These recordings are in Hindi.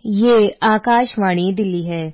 ये आकाशवाणी दिल्ली है।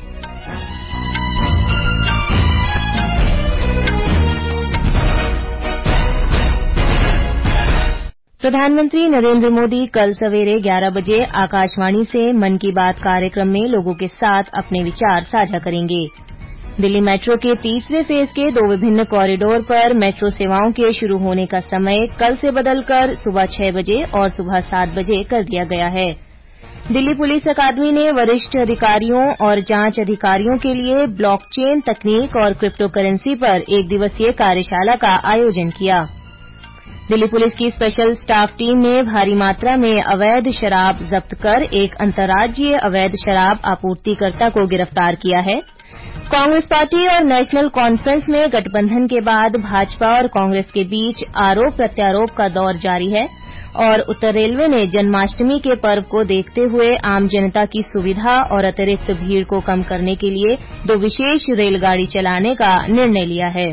प्रधानमंत्री नरेंद्र मोदी कल सवेरे 11 बजे आकाशवाणी से मन की बात कार्यक्रम में लोगों के साथ अपने विचार साझा करेंगे। दिल्ली मेट्रो के तीसरे फेज के 2 विभिन्न कॉरिडोर पर मेट्रो सेवाओं के शुरू होने का समय कल से बदलकर सुबह 6 बजे और सुबह 7 बजे कर दिया गया है। दिल्ली पुलिस अकादमी ने वरिष्ठ अधिकारियों और जांच अधिकारियों के लिए ब्लॉकचेन तकनीक और क्रिप्टो करेंसी पर 1 दिवसीय कार्यशाला का आयोजन किया। दिल्ली पुलिस की स्पेशल स्टाफ टीम ने भारी मात्रा में अवैध शराब जब्त कर एक अंतर्राज्यीय अवैध शराब आपूर्तिकर्ता को गिरफ्तार किया है। कांग्रेस पार्टी और नेशनल कॉन्फ्रेंस में गठबंधन के बाद भाजपा और कांग्रेस के बीच आरोप प्रत्यारोप का दौर जारी है और उत्तर रेलवे ने जन्माष्टमी के पर्व को देखते हुए आम जनता की सुविधा और अतिरिक्त भीड़ को कम करने के लिए 2 विशेष रेलगाड़ी चलाने का निर्णय लिया है।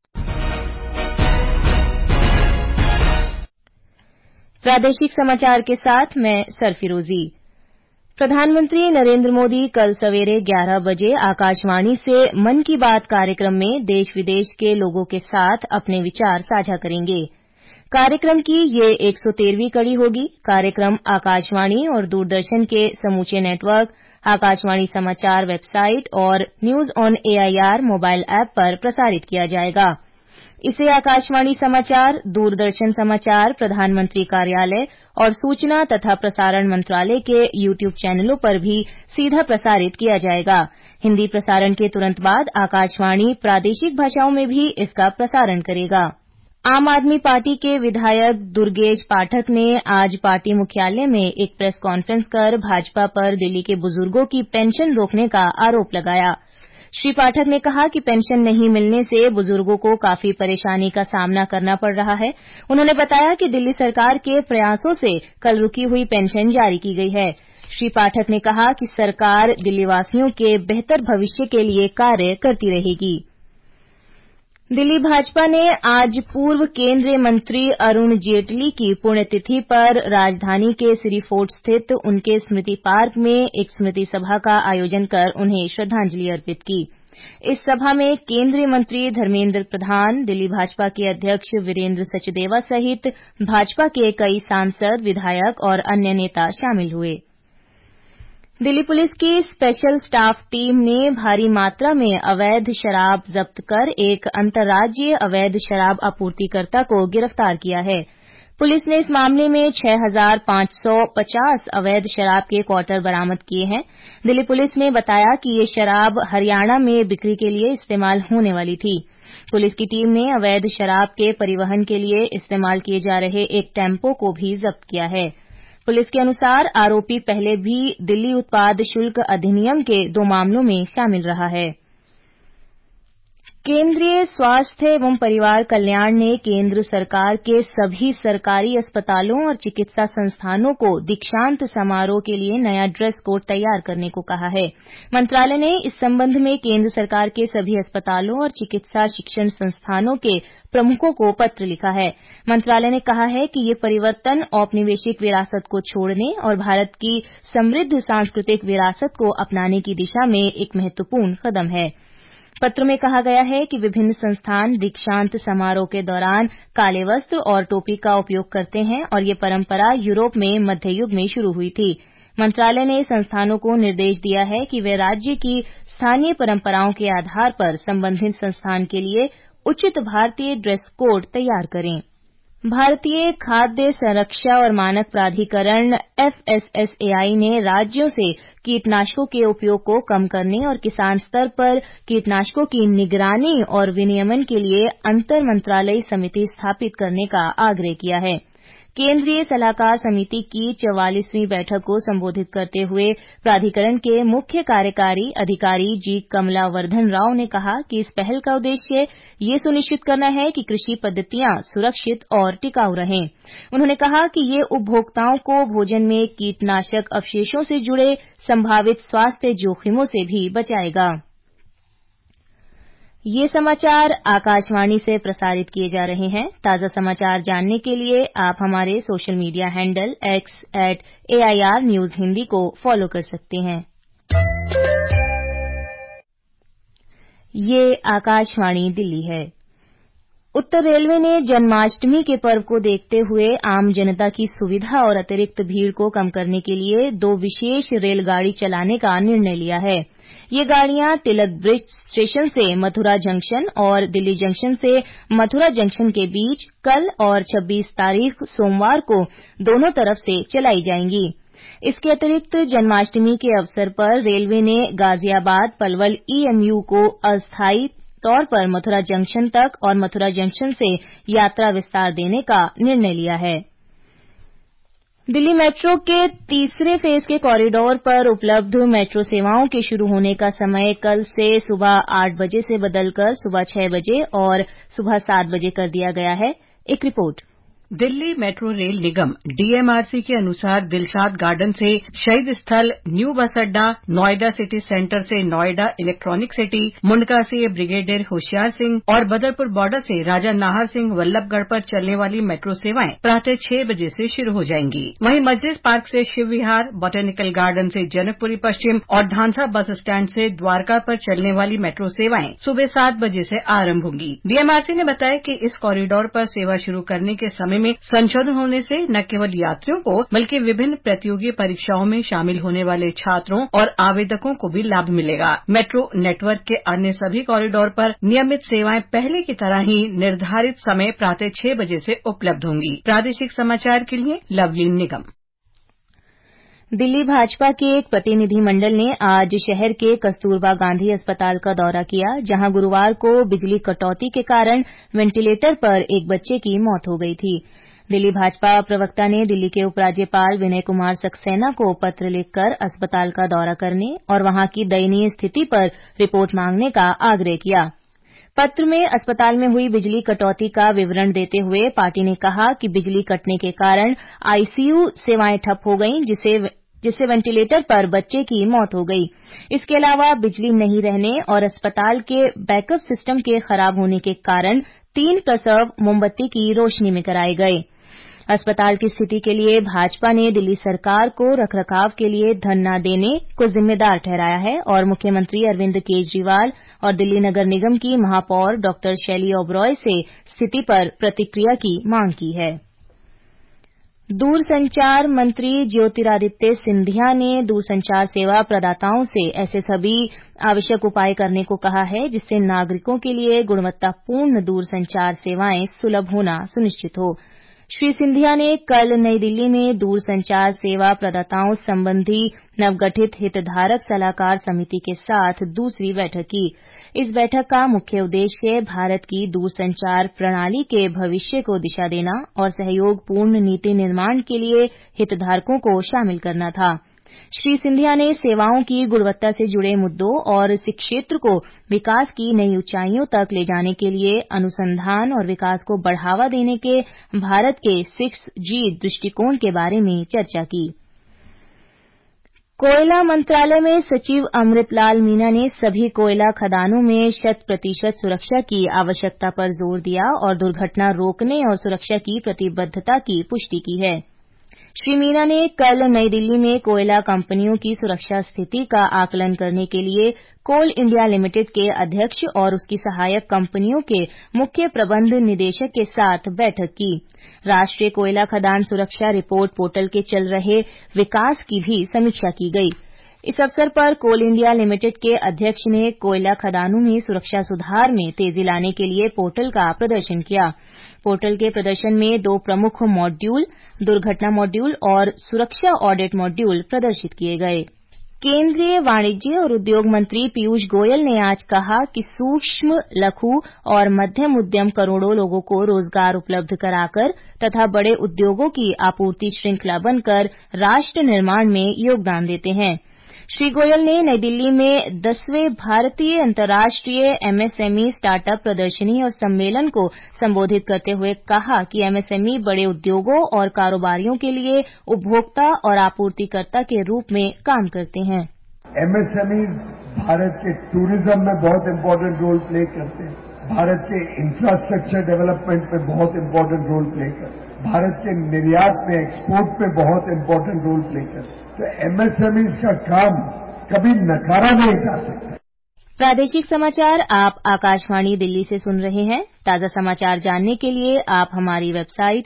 प्रादेशिक समाचार के साथ मैं सरफिरोजी। प्रधानमंत्री नरेंद्र मोदी कल सवेरे 11 बजे आकाशवाणी से मन की बात कार्यक्रम में देश विदेश के लोगों के साथ अपने विचार साझा करेंगे। कार्यक्रम की ये 113वीं कड़ी होगी। कार्यक्रम आकाशवाणी और दूरदर्शन के समूचे नेटवर्क, आकाशवाणी समाचार वेबसाइट और news on AIR mobile app पर प्रसारित किया जाएगा। इसे आकाशवाणी समाचार, दूरदर्शन समाचार, प्रधानमंत्री कार्यालय और सूचना तथा प्रसारण मंत्रालय के यूट्यूब चैनलों पर भी सीधा प्रसारित किया जाएगा। हिंदी प्रसारण के तुरंत बाद आकाशवाणी प्रादेशिक भाषाओं में भी इसका प्रसारण करेगा। आम आदमी पार्टी के विधायक दुर्गेश पाठक ने आज पार्टी मुख्यालय में एक प्रेस कॉन्फ्रेंस कर भाजपा पर दिल्ली के बुजुर्गों की पेंशन रोकने का आरोप लगाया। श्री पाठक ने कहा कि पेंशन नहीं मिलने से बुजुर्गों को काफी परेशानी का सामना करना पड़ रहा है। उन्होंने बताया कि दिल्ली सरकार के प्रयासों से कल रुकी हुई पेंशन जारी की गई है। श्री पाठक ने कहा कि सरकार दिल्लीवासियों के बेहतर भविष्य के लिए कार्य करती रहेगी। दिल्ली भाजपा ने आज पूर्व केंद्रीय मंत्री अरुण जेटली की पुण्यतिथि पर राजधानी के सिरी फोर्ट स्थित उनके स्मृति पार्क में एक स्मृति सभा का आयोजन कर उन्हें श्रद्धांजलि अर्पित की। इस सभा में केंद्रीय मंत्री धर्मेंद्र प्रधान, दिल्ली भाजपा के अध्यक्ष वीरेंद्र सचदेवा सहित भाजपा के कई सांसद, विधायक और अन्य नेता शामिल हुए। दिल्ली पुलिस की स्पेशल स्टाफ टीम ने भारी मात्रा में अवैध शराब जब्त कर एक अंतर्राज्यीय अवैध शराब आपूर्तिकर्ता को गिरफ्तार किया है। पुलिस ने इस मामले में 6,550 अवैध शराब के क्वार्टर बरामद किए हैं। दिल्ली पुलिस ने बताया कि ये शराब हरियाणा में बिक्री के लिए इस्तेमाल होने वाली थी। पुलिस की टीम ने अवैध शराब के परिवहन के लिए इस्तेमाल किए जा रहे एक टेम्पो को भी जब्त किया है। पुलिस के अनुसार आरोपी पहले भी दिल्ली उत्पाद शुल्क अधिनियम के 2 मामलों में शामिल रहा है। केंद्रीय स्वास्थ्य एवं परिवार कल्याण ने केंद्र सरकार के सभी सरकारी अस्पतालों और चिकित्सा संस्थानों को दीक्षांत समारोह के लिए नया ड्रेस कोड तैयार करने को कहा है। मंत्रालय ने इस संबंध में केंद्र सरकार के सभी अस्पतालों और चिकित्सा शिक्षण संस्थानों के प्रमुखों को पत्र लिखा है। मंत्रालय ने कहा है कि ये परिवर्तन औपनिवेशिक विरासत को छोड़ने और भारत की समृद्ध सांस्कृतिक विरासत को अपनाने की दिशा में एक महत्वपूर्ण कदम है। पत्र में कहा गया है कि विभिन्न संस्थान दीक्षांत समारोह के दौरान काले वस्त्र और टोपी का उपयोग करते हैं और ये परंपरा यूरोप में मध्य युग में शुरू हुई थी। मंत्रालय ने संस्थानों को निर्देश दिया है कि वे राज्य की स्थानीय परंपराओं के आधार पर संबंधित संस्थान के लिए उचित भारतीय ड्रेस कोड तैयार करें। भारतीय खाद्य संरक्षा और मानक प्राधिकरण FSSAI ने राज्यों से कीटनाशकों के उपयोग को कम करने और किसान स्तर पर कीटनाशकों की निगरानी और विनियमन के लिए अंतर मंत्रालयी समिति स्थापित करने का आग्रह किया है। केंद्रीय सलाहकार समिति की 44वीं बैठक को संबोधित करते हुए प्राधिकरण के मुख्य कार्यकारी अधिकारी जी कमलावर्धन राव ने कहा कि इस पहल का उद्देश्य ये सुनिश्चित करना है कि कृषि पद्धतियां सुरक्षित और टिकाऊ रहें। उन्होंने कहा कि ये उपभोक्ताओं को भोजन में कीटनाशक अवशेषों से जुड़े संभावित स्वास्थ्य जोखिमों से भी बचाएगा। ये समाचार आकाशवाणी से प्रसारित किए जा रहे हैं। ताजा समाचार जानने के लिए आप हमारे social media handle @AIR news Hindi को फॉलो कर सकते हैं। ये आकाशवाणी दिल्ली है। उत्तर रेलवे ने जन्माष्टमी के पर्व को देखते हुए आम जनता की सुविधा और अतिरिक्त भीड़ को कम करने के लिए 2 विशेष रेलगाड़ी चलाने का निर्णय लिया है। ये गाड़ियां तिलक ब्रिज स्टेशन से मथुरा जंक्शन और दिल्ली जंक्शन से मथुरा जंक्शन के बीच कल और 26 तारीख सोमवार को दोनों तरफ से चलाई जाएंगी। इसके अतिरिक्त जन्माष्टमी के अवसर पर रेलवे ने गाजियाबाद पलवल EMU को अस्थायी तौर पर मथुरा जंक्शन तक और मथुरा जंक्शन से यात्रा विस्तार देने का निर्णय लिया है। दिल्ली मेट्रो के तीसरे फेज के कॉरिडोर पर उपलब्ध मेट्रो सेवाओं के शुरू होने का समय कल से सुबह 8 बजे से बदलकर सुबह 6 बजे और सुबह 7 बजे कर दिया गया है। एक रिपोर्ट। दिल्ली मेट्रो रेल निगम DMRC के अनुसार दिलशाद गार्डन से शहीद स्थल, न्यू बस अड्डा, नोएडा सिटी सेंटर से नोएडा इलेक्ट्रॉनिक सिटी, मुंडका से ब्रिगेडियर होशियार सिंह और बदरपुर बॉर्डर से राजा नाहर सिंह वल्लभगढ़ पर चलने वाली मेट्रो सेवाएं प्रातः 6 बजे से शुरू हो जाएंगी। वहीं मस्जिद पार्क से शिव विहार, बोटेनिकल गार्डन से जनकपुरी पश्चिम और धांसा बस स्टैंड से द्वारका पर चलने वाली मेट्रो सेवाएं सुबह 7 बजे से आरंभ होंगी। DMRC ने बताया कि इस कॉरिडोर पर सेवा शुरू करने के समय में संशोधन होने से न केवल यात्रियों को बल्कि विभिन्न प्रतियोगी परीक्षाओं में शामिल होने वाले छात्रों और आवेदकों को भी लाभ मिलेगा। मेट्रो नेटवर्क के अन्य सभी कॉरिडोर पर नियमित सेवाएं पहले की तरह ही निर्धारित समय प्रातः 6 बजे से उपलब्ध होंगी। प्रादेशिक समाचार के लिए लवलीन निगम। दिल्ली भाजपा के एक प्रतिनिधिमंडल ने आज शहर के कस्तूरबा गांधी अस्पताल का दौरा किया, जहां गुरुवार को बिजली कटौती के कारण वेंटिलेटर पर एक बच्चे की मौत हो गई थी। दिल्ली भाजपा प्रवक्ता ने दिल्ली के उपराज्यपाल विनय कुमार सक्सेना को पत्र लिखकर अस्पताल का दौरा करने और वहां की दयनीय स्थिति पर रिपोर्ट मांगने का आग्रह किया। पत्र में अस्पताल में हुई बिजली कटौती का विवरण देते हुए पार्टी ने कहा कि बिजली कटने के कारण ICU सेवाएं ठप हो गईं, जिससे वेंटिलेटर पर बच्चे की मौत हो गई। इसके अलावा बिजली नहीं रहने और अस्पताल के बैकअप सिस्टम के खराब होने के कारण 3 प्रसव मोमबत्ती की रोशनी में कराए गए। अस्पताल की स्थिति के लिए भाजपा ने दिल्ली सरकार को रखरखाव के लिए धन न देने को जिम्मेदार ठहराया है और मुख्यमंत्री अरविंद केजरीवाल और दिल्ली नगर निगम की महापौर डॉ शैली ओबरॉय से स्थिति पर प्रतिक्रिया की मांग की है। दूरसंचार मंत्री ज्योतिरादित्य सिंधिया ने दूरसंचार सेवा प्रदाताओं से ऐसे सभी आवश्यक उपाय करने को कहा है जिससे नागरिकों के लिए गुणवत्तापूर्ण दूरसंचार सेवाएं सुलभ होना सुनिश्चित हो। श्री सिंधिया ने कल नई दिल्ली में दूरसंचार सेवा प्रदाताओं संबंधी नवगठित हितधारक सलाहकार समिति के साथ दूसरी बैठक की। इस बैठक का मुख्य उद्देश्य भारत की दूरसंचार प्रणाली के भविष्य को दिशा देना और सहयोगपूर्ण नीति निर्माण के लिए हितधारकों को शामिल करना था। श्री सिंधिया ने सेवाओं की गुणवत्ता से जुड़े मुद्दों और इस क्षेत्र को विकास की नई ऊंचाइयों तक ले जाने के लिए अनुसंधान और विकास को बढ़ावा देने के भारत के 6G दृष्टिकोण के बारे में चर्चा की। कोयला मंत्रालय में सचिव अमृतलाल मीना ने सभी कोयला खदानों में 100% सुरक्षा की आवश्यकता पर जोर दिया और दुर्घटना रोकने और सुरक्षा की प्रतिबद्धता की पुष्टि की है। श्री मीना ने कल नई दिल्ली में कोयला कंपनियों की सुरक्षा स्थिति का आकलन करने के लिए कोल इंडिया लिमिटेड के अध्यक्ष और उसकी सहायक कंपनियों के मुख्य प्रबंध निदेशक के साथ बैठक की। राष्ट्रीय कोयला खदान सुरक्षा रिपोर्ट पोर्टल के चल रहे विकास की भी समीक्षा की गई। इस अवसर पर कोल इंडिया लिमिटेड के अध्यक्ष ने कोयला खदानों में सुरक्षा सुधार में तेजी लाने के लिए पोर्टल का प्रदर्शन किया। पोर्टल के प्रदर्शन में 2 प्रमुख मॉड्यूल, दुर्घटना मॉड्यूल और सुरक्षा ऑडिट मॉड्यूल प्रदर्शित किए गए। केंद्रीय वाणिज्य और उद्योग मंत्री पीयूष गोयल ने आज कहा कि सूक्ष्म, लघु और मध्यम उद्यम करोड़ों लोगों को रोजगार उपलब्ध कराकर तथा बड़े उद्योगों की आपूर्ति श्रृंखला बनकर राष्ट्र निर्माण में योगदान देते हैं। श्री गोयल ने नई दिल्ली में 10वें भारतीय अंतर्राष्ट्रीय MSME स्टार्टअप प्रदर्शनी और सम्मेलन को संबोधित करते हुए कहा कि MSME बड़े उद्योगों और कारोबारियों के लिए उपभोक्ता और आपूर्तिकर्ता के रूप में काम करते हैं। MSMEs भारत के टूरिज्म में बहुत इंपॉर्टेंट रोल प्ले करते हैं, भारत के इंफ्रास्ट्रक्चर डेवलपमेंट में बहुत इंपॉर्टेंट रोल प्ले करते हैं, भारत के निर्यात में, एक्सपोर्ट में बहुत इंपॉर्टेंट रोल प्ले करते हैं। तो एमएसएमईज का काम कभी नकारा नहीं जा सकता। प्रादेशिक समाचार आप आकाशवाणी दिल्ली से सुन रहे हैं। ताजा समाचार जानने के लिए आप हमारी वेबसाइट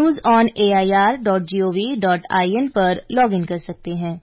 newsonair.gov.in पर लॉगिन कर सकते हैं।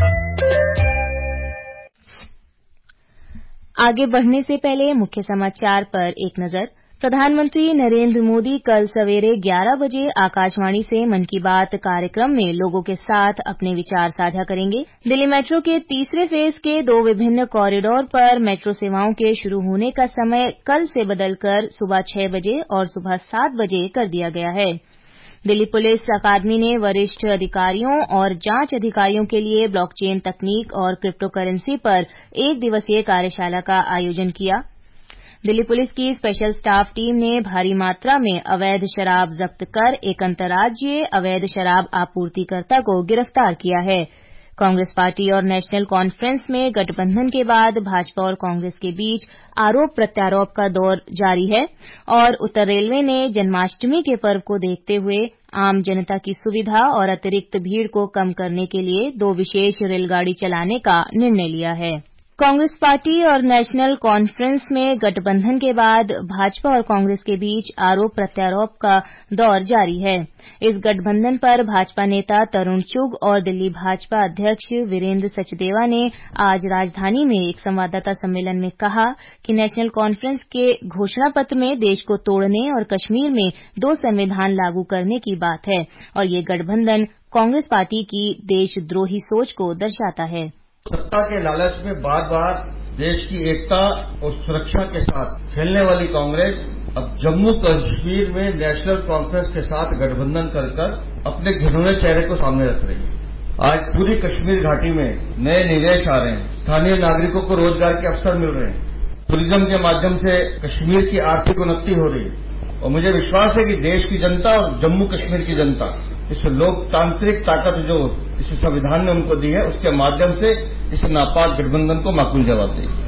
आगे बढ़ने से पहले मुख्य समाचार पर एक नजर। प्रधानमंत्री नरेंद्र मोदी कल सवेरे 11 बजे आकाशवाणी से मन की बात कार्यक्रम में लोगों के साथ अपने विचार साझा करेंगे। दिल्ली मेट्रो के तीसरे फेज के 2 विभिन्न कॉरिडोर पर मेट्रो सेवाओं के शुरू होने का समय कल से बदलकर सुबह 6 बजे और सुबह 7 बजे कर दिया गया है। दिल्ली पुलिस अकादमी ने वरिष्ठ अधिकारियों और जांच अधिकारियों के लिए ब्लॉकचेन तकनीक और क्रिप्टो करेंसी पर 1 दिवसीय कार्यशाला का आयोजन किया। दिल्ली पुलिस की स्पेशल स्टाफ टीम ने भारी मात्रा में अवैध शराब जब्त कर एक अंतर्राज्यीय अवैध शराब आपूर्तिकर्ता को गिरफ्तार किया है। कांग्रेस पार्टी और नेशनल कॉन्फ्रेंस में गठबंधन के बाद भाजपा और कांग्रेस के बीच आरोप प्रत्यारोप का दौर जारी है और उत्तर रेलवे ने जन्माष्टमी के पर्व को देखते हुए आम जनता की सुविधा और अतिरिक्त भीड़ को कम करने के लिए 2 विशेष रेलगाड़ी चलाने का निर्णय लिया है। कांग्रेस पार्टी और नेशनल कॉन्फ्रेंस में गठबंधन के बाद भाजपा और कांग्रेस के बीच आरोप प्रत्यारोप का दौर जारी है। इस गठबंधन पर भाजपा नेता तरुण चुग और दिल्ली भाजपा अध्यक्ष वीरेंद्र सचदेवा ने आज राजधानी में एक संवाददाता सम्मेलन में कहा कि नेशनल कॉन्फ्रेंस के घोषणा पत्र में देश को तोड़ने और कश्मीर में 2 संविधान लागू करने की बात है और ये गठबंधन कांग्रेस पार्टी की देशद्रोही सोच को दर्शाता है। सत्ता के लालच में बार बार देश की एकता और सुरक्षा के साथ खेलने वाली कांग्रेस अब जम्मू कश्मीर में नेशनल कॉन्फ्रेंस के साथ गठबंधन कर अपने घिनौने चेहरे को सामने रख रही है। आज पूरी कश्मीर घाटी में नए निवेश आ रहे हैं, स्थानीय नागरिकों को रोजगार के अवसर मिल रहे हैं, टूरिज्म के माध्यम से कश्मीर की आर्थिक उन्नति हो रही है और मुझे विश्वास है कि देश की जनता और जम्मू कश्मीर की जनता इस लोकतांत्रिक ताकत जो इस संविधान ने उनको दी है उसके माध्यम से इस नापाक गठबंधन को माकूल जवाब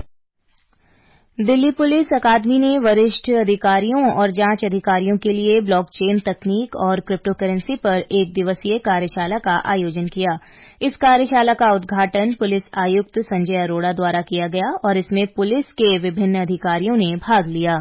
देगी। दिल्ली पुलिस अकादमी ने वरिष्ठ अधिकारियों और जांच अधिकारियों के लिए ब्लॉकचेन तकनीक और क्रिप्टो करेंसी पर 1 दिवसीय कार्यशाला का आयोजन किया। इस कार्यशाला का उद्घाटन पुलिस आयुक्त संजय अरोड़ा द्वारा किया गया और इसमें पुलिस के विभिन्न अधिकारियों ने भाग लिया।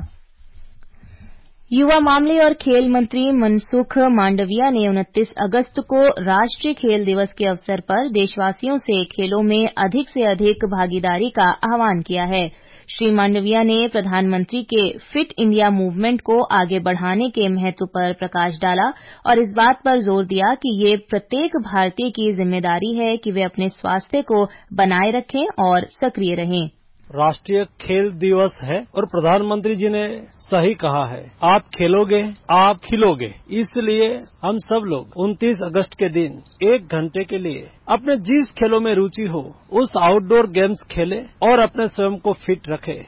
युवा मामले और खेल मंत्री मनसुख मांडविया ने 29 अगस्त को राष्ट्रीय खेल दिवस के अवसर पर देशवासियों से खेलों में अधिक से अधिक भागीदारी का आह्वान किया है। श्री मांडविया ने प्रधानमंत्री के फिट इंडिया मूवमेंट को आगे बढ़ाने के महत्व पर प्रकाश डाला और इस बात पर जोर दिया कि ये प्रत्येक भारतीय की जिम्मेदारी है कि वे अपने स्वास्थ्य को बनाए रखें और सक्रिय रहें। राष्ट्रीय खेल दिवस है और प्रधानमंत्री जी ने सही कहा है, आप खेलोगे आप खिलोगे। इसलिए हम सब लोग 29 अगस्त के दिन 1 घंटे के लिए अपने जिस खेलों में रुचि हो उस आउटडोर गेम्स खेलें और अपने स्वयं को फिट रखें।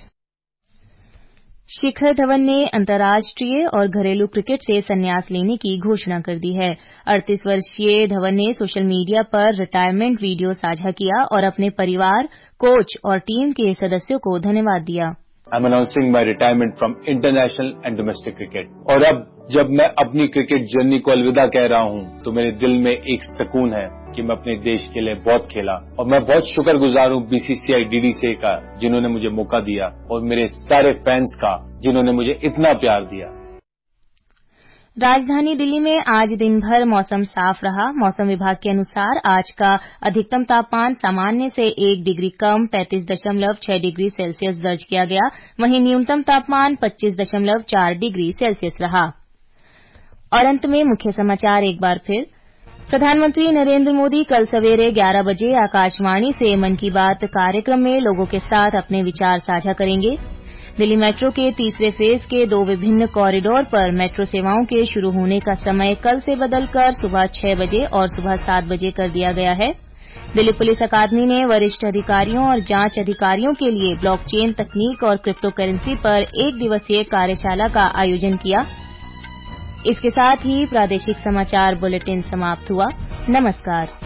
शिखर धवन ने अंतर्राष्ट्रीय और घरेलू क्रिकेट से संन्यास लेने की घोषणा कर दी है। 38 वर्षीय धवन ने सोशल मीडिया पर रिटायरमेंट वीडियो साझा किया और अपने परिवार, कोच और टीम के सदस्यों को धन्यवाद दिया। I'm announcing my retirement from international and domestic cricket. और अब जब मैं अपनी क्रिकेट जर्नी को अलविदा कह रहा हूं तो मेरे दिल में एक सुकून है कि मैं अपने देश के लिए बहुत खेला और मैं बहुत शुक्रगुजार हूं बीसीसीआई डीडीसीए का जिन्होंने मुझे मौका दिया और मेरे सारे फैंस का जिन्होंने मुझे इतना प्यार दिया। राजधानी दिल्ली में आज दिन भर मौसम साफ रहा। मौसम विभाग के अनुसार आज का अधिकतम तापमान सामान्य से 1 डिग्री कम 35.6 डिग्री सेल्सियस दर्ज किया गया, वहीं न्यूनतम तापमान 25.4 डिग्री सेल्सियस रहा। और अंत में मुख्य समाचार एक बार फिर। प्रधानमंत्री नरेंद्र मोदी कल सवेरे 11 बजे आकाशवाणी से मन की बात कार्यक्रम में लोगों के साथ अपने विचार साझा करेंगे। दिल्ली मेट्रो के तीसरे फेज के 2 विभिन्न कॉरिडोर पर मेट्रो सेवाओं के शुरू होने का समय कल से बदलकर सुबह 6 बजे और सुबह 7 बजे कर दिया गया है। दिल्ली पुलिस अकादमी ने वरिष्ठ अधिकारियों और जांच अधिकारियों के लिए ब्लॉकचेन तकनीक और क्रिप्टो करेंसी पर 1 दिवसीय कार्यशाला का आयोजन किया। इसके साथ ही प्रादेशिक समाचार बुलेटिन समाप्त हुआ। नमस्कार।